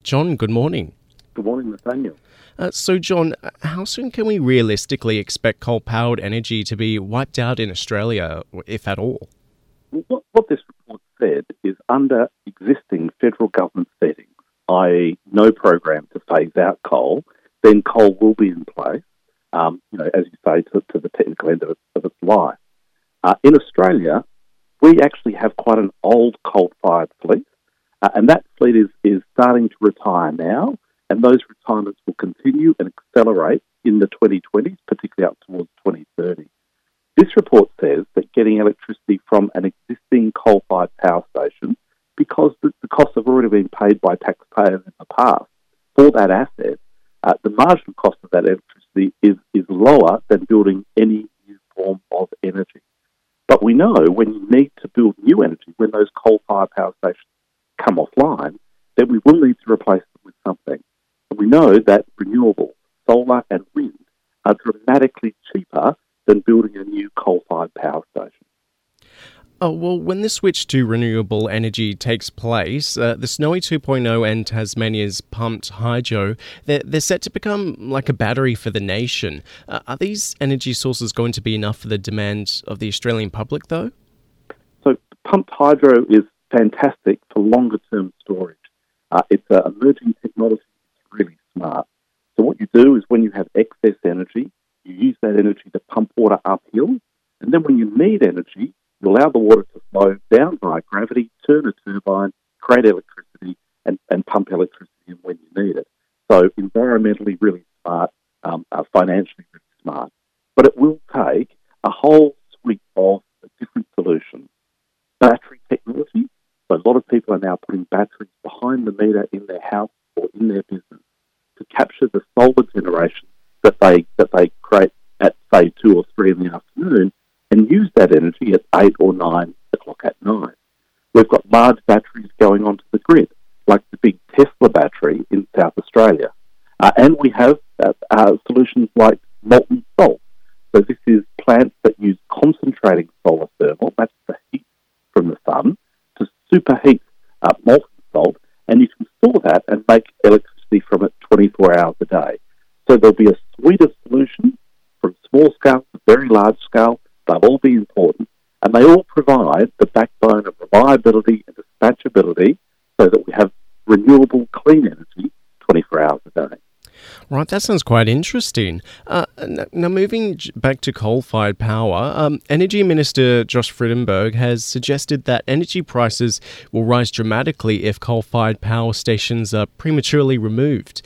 John, good morning. Good morning, Nathaniel. John, how soon can we realistically expect coal-powered energy to be wiped out in Australia, if at all? What this report said is under existing federal government settings, i.e. no program to phase out coal, then coal will be in place, as you say, to the technical end of its life. In Australia, we actually have quite an old coal-fired fleet, and that fleet is starting to retire now, and those retirements will continue and accelerate in the 2020s, particularly up towards 2030. This report says that getting electricity from an existing coal-fired power station, because the costs have already been paid by taxpayers in the past for that asset, the marginal cost of that electricity is lower than building any new form of energy. But we know when you need to build new energy, when those coal-fired power stations come offline, then we will need to replace them with something. And we know that renewables, solar and wind, are dramatically cheaper than building a new coal-fired power station. Oh, well, when the switch to renewable energy takes place, the Snowy 2.0 and Tasmania's pumped hydro, they're set to become like a battery for the nation. Are these energy sources going to be enough for the demand of the Australian public, though? So pumped hydro is fantastic for longer-term storage. It's an emerging technology. It's really smart. So what you do is when you have excess energy, you use that energy to pump water uphill, and then when you need energy, you allow the water to flow down by gravity, turn a turbine, create electricity, and pump electricity in when you need it. So environmentally really smart, financially really smart. But it will take a whole suite of different solutions. Battery technology. So a lot of people are now putting batteries behind the meter in their house or in their business to capture the solar generation that they create at, say, 2 or 3 in the afternoon and use that energy at 8 or 9 o'clock at night. We've got large batteries going onto the grid, like the big Tesla battery in South Australia. And we have solutions like molten salt. So this is plants that use concentrating solar thermal, that's the heat from the sun, to superheat molten salt, and you can store that and make electricity from it 24 hours a day. So there'll be a suite of solutions from small scale to very large scale. They'll all be important, and they all provide the backbone of reliability and dispatchability so that we have renewable, clean energy 24 hours a day. Right, that sounds quite interesting. Now, moving back to coal-fired power, Energy Minister Josh Frydenberg has suggested that energy prices will rise dramatically if coal-fired power stations are prematurely removed.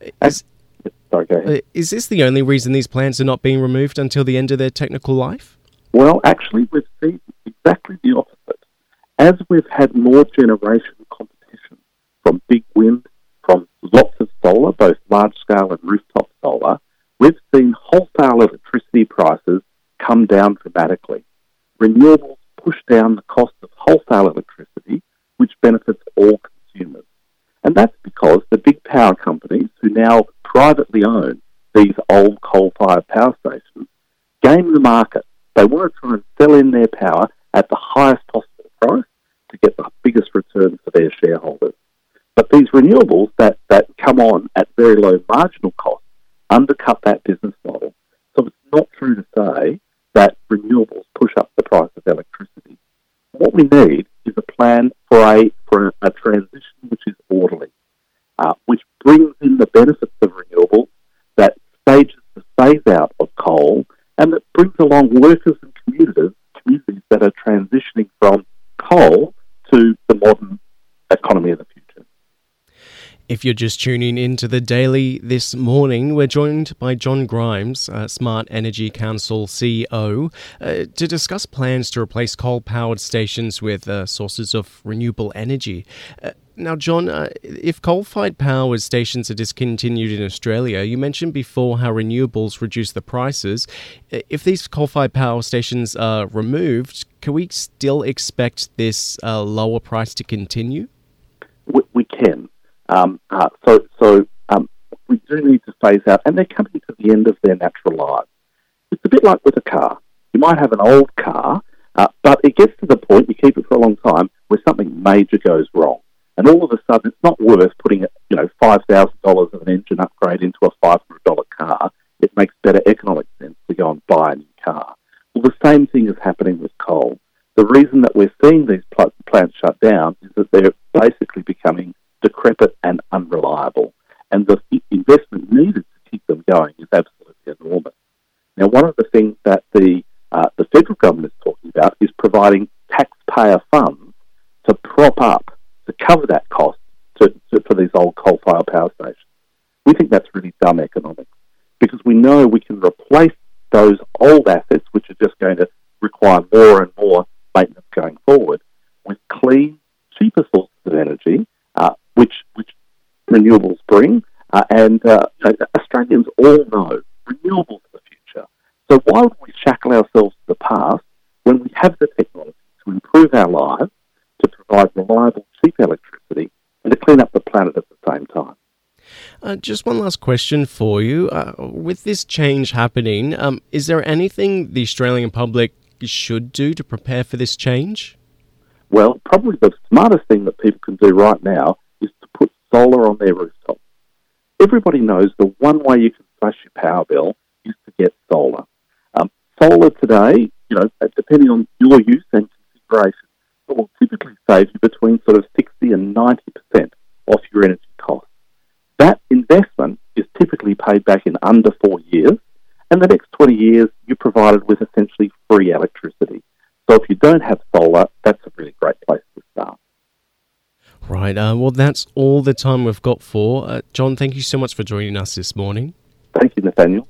Sorry, go ahead. Is this the only reason these plants are not being removed until the end of their technical life? Well, actually, we've seen exactly the opposite. As we've had more generation competition from big wind, from lots of solar, both large-scale and rooftop solar, we've seen wholesale electricity prices come down dramatically. Renewables push down the cost of wholesale electricity, which benefits all consumers. And that's because the big power companies who now privately own these old coal-fired power stations game the market. They want to try and sell in their power at the highest possible price to get the biggest return for their shareholders. But these renewables that come on at very low marginal cost undercut that business model. So it's not true to say that renewables push up the price of electricity. What we need is a plan for a transition which is orderly, which brings in the benefits of renewables, that stages the phase out of coal, and that brings along workers and communities that are transitioning from coal to the modern economy of the future. If you're just tuning into the Daily this morning, we're joined by John Grimes, Smart Energy Council CEO, to discuss plans to replace coal-powered stations with sources of renewable energy. Now, John, if coal-fired power stations are discontinued in Australia, you mentioned before how renewables reduce the prices. If these coal-fired power stations are removed, can we still expect this lower price to continue? We can. We do need to phase out, and they're coming to the end of their natural lives. It's a bit like with a car. You might have an old car, but it gets to the point, you keep it for a long time, where something major goes wrong. And all of a sudden, it's not worth putting $5,000 of an engine upgrade into a $500 car. It makes better economic sense to go and buy a new car. Well, the same thing is happening with coal. The reason that we're seeing these plants shut down is that they're basically becoming decrepit and unreliable. And the investment needed to keep them going is absolutely enormous. Now, one of the things that the federal government is talking about is providing taxpayer funds to prop up, to cover that cost for these old coal-fired power stations. We think that's really dumb economics because we know we can replace those old assets, which are just going to require more and more maintenance going forward, with clean, cheaper sources of energy, which renewables bring. And Australians all know renewables are the future. So why would we shackle ourselves to the past when we have the technology to improve our lives, to provide reliable, cheap electricity, and to clean up the planet at the same time? Just one last question for you. With this change happening, is there anything the Australian public should do to prepare for this change? Well, probably the smartest thing that people can do right now is to put solar on their rooftops. Everybody knows the one way you can slash your power bill is to get solar. Solar today, depending on your use and configuration, it will typically save you between sort of 60 and 90% off your energy costs. That investment is typically paid back in under 4 years, and the next 20 years you're provided with essentially free electricity. So if you don't have solar, that's a really great place to start. Right, well that's all the time we've got for. John, thank you so much for joining us this morning. Thank you, Nathaniel.